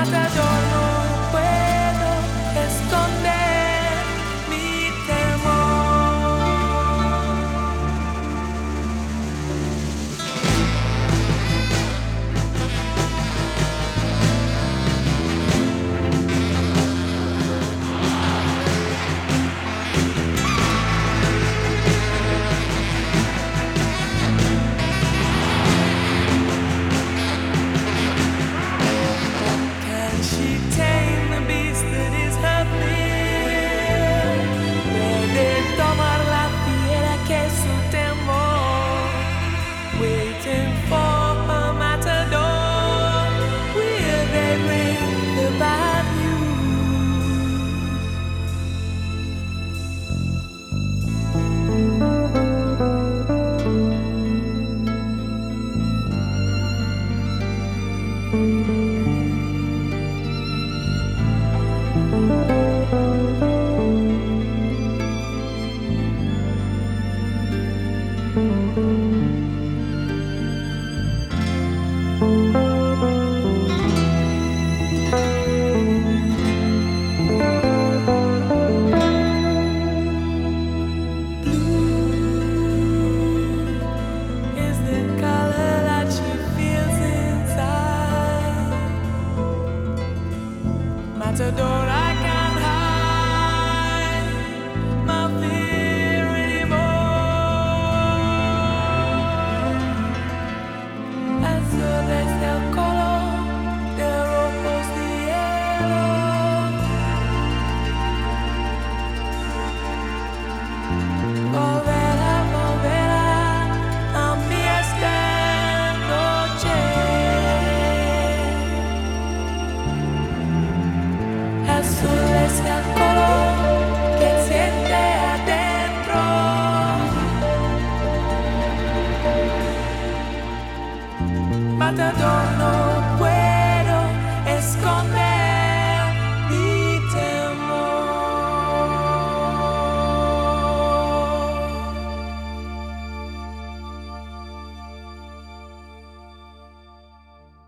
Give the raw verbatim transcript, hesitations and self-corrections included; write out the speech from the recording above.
Matador, no puedo esconder mi temor. Can she tame the beast that is her fear? Puede tomar la fiera que es su temor. Waiting for a matador, will they bring the bad news? Is the color that she feels inside. Matador, I can't hide my fear anymore. Azul es el color de ojos de hielo. Volverá, volverá a mí esta noche. Azul es el color que siente adentro. Matador, no